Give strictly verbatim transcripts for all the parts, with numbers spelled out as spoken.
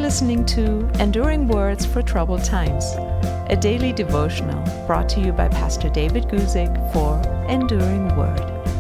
listening to Enduring Words for Troubled Times, a daily devotional brought to you by Pastor David Guzik for Enduring Word.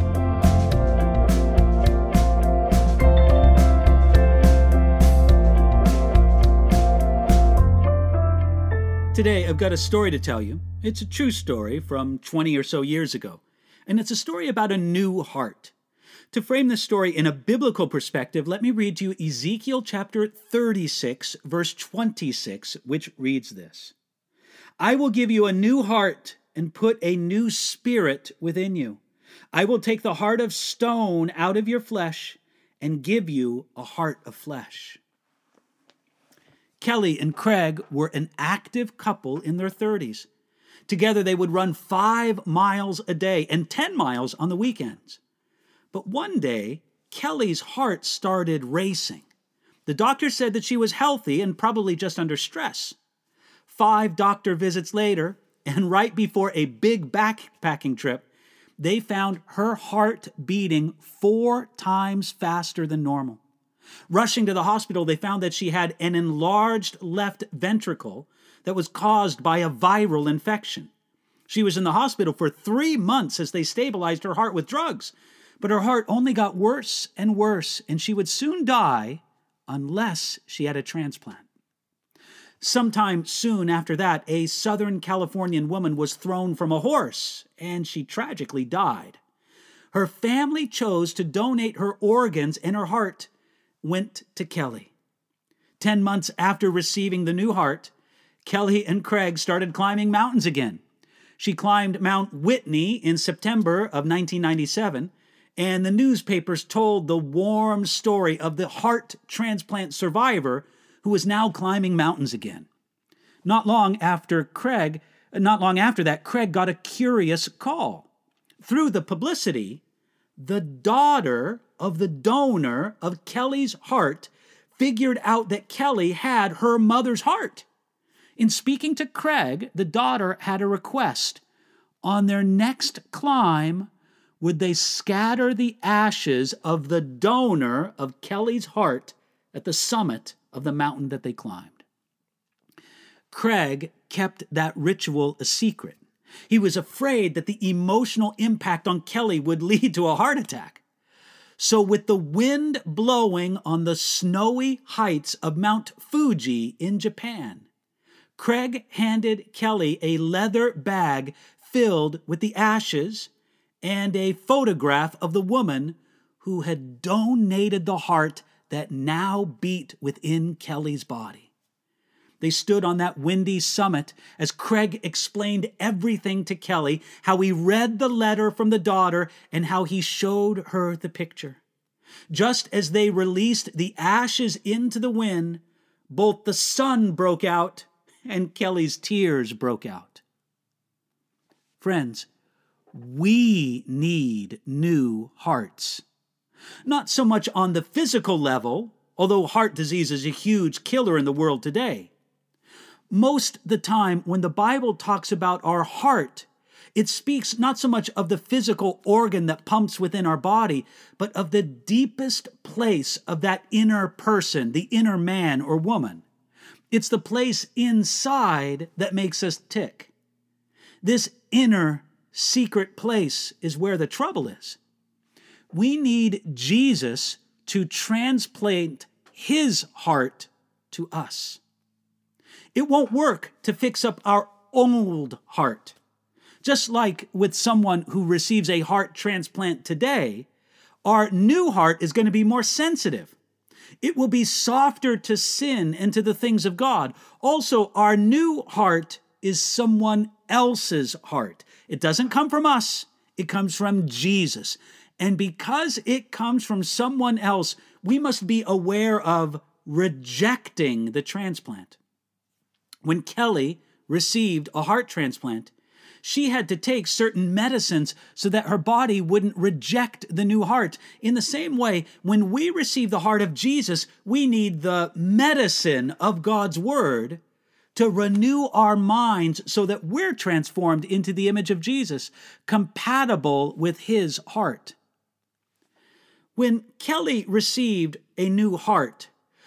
Today, I've got a story to tell you. It's a true story from twenty or so years ago, and it's a story about a new heart. To frame this story in a biblical perspective, let me read to you Ezekiel chapter thirty-six, verse twenty-six, which reads this: I will give you a new heart and put a new spirit within you. I will take the heart of stone out of your flesh and give you a heart of flesh. Kelly and Craig were an active couple in their thirties. Together they would run five miles a day and ten miles on the weekends. But one day, Kelly's heart started racing. The doctor said that she was healthy and probably just under stress. Five doctor visits later, and right before a big backpacking trip, they found her heart beating four times faster than normal. Rushing to the hospital, they found that she had an enlarged left ventricle that was caused by a viral infection. She was in the hospital for three months as they stabilized her heart with drugs. But her heart only got worse and worse, and she would soon die unless she had a transplant. Sometime soon after that, a Southern Californian woman was thrown from a horse, and she tragically died. Her family chose to donate her organs, and her heart went to Kelly. Ten months after receiving the new heart, Kelly and Craig started climbing mountains again. She climbed Mount Whitney in September of nineteen ninety-seven, and the newspapers told the warm story of the heart transplant survivor who was now climbing mountains again. Not long after Craig, not long after that, Craig got a curious call. Through the publicity, the daughter of the donor of Kelly's heart figured out that Kelly had her mother's heart. In speaking to Craig, the daughter had a request. On their next climb, would they scatter the ashes of the donor of Kelly's heart at the summit of the mountain that they climbed? Craig kept that ritual a secret. He was afraid that the emotional impact on Kelly would lead to a heart attack. So with the wind blowing on the snowy heights of Mount Fuji in Japan, Craig handed Kelly a leather bag filled with the ashes and a photograph of the woman who had donated the heart that now beat within Kelly's body. They stood on that windy summit as Craig explained everything to Kelly, how he read the letter from the daughter and how he showed her the picture. Just as they released the ashes into the wind, both the sun broke out and Kelly's tears broke out. Friends, we need new hearts. Not so much on the physical level, although heart disease is a huge killer in the world today. Most of the time, when the Bible talks about our heart, it speaks not so much of the physical organ that pumps within our body, but of the deepest place of that inner person, the inner man or woman. It's the place inside that makes us tick. This inner secret place is where the trouble is. We need Jesus to transplant his heart to us. It won't work to fix up our old heart. Just like with someone who receives a heart transplant today, our new heart is going to be more sensitive. It will be softer to sin and to the things of God. Also, our new heart is someone else's heart. It doesn't come from us. It comes from Jesus. And because it comes from someone else, we must be aware of rejecting the transplant. When Kelly received a heart transplant, she had to take certain medicines so that her body wouldn't reject the new heart. In the same way, when we receive the heart of Jesus, we need the medicine of God's Word to renew our minds so that we're transformed into the image of Jesus, compatible with his heart. When Kelly received a new heart,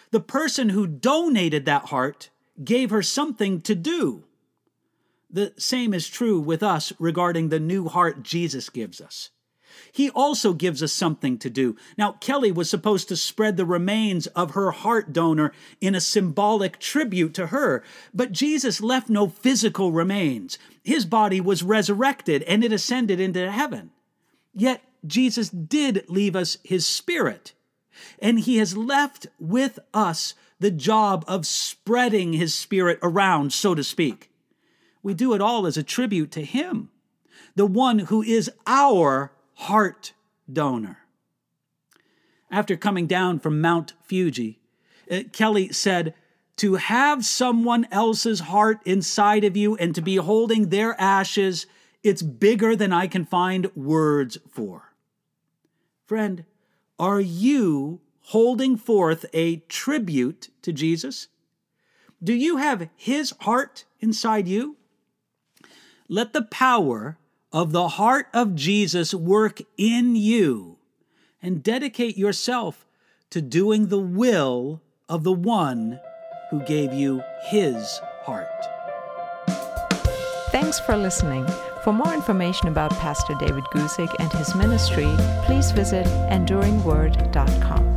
The person who donated that heart gave her something to do. The same is true with us regarding the new heart Jesus gives us. He also gives us something to do. Now, Kelly was supposed to spread the remains of her heart donor in a symbolic tribute to her, but Jesus left no physical remains. His body was resurrected and it ascended into heaven. Yet, Jesus did leave us his spirit, and he has left with us the job of spreading his spirit around, so to speak. We do it all as a tribute to him, the one who is our heart donor. After coming down from Mount Fuji, uh, Kelly said, "To have someone else's heart inside of you and to be holding their ashes, it's bigger than I can find words for." Friend, are you holding forth a tribute to Jesus? Do you have his heart inside you? Let the power of the heart of Jesus work in you, and dedicate yourself to doing the will of the one who gave you his heart. Thanks for listening. For more information about Pastor David Guzik and his ministry, please visit enduring word dot com.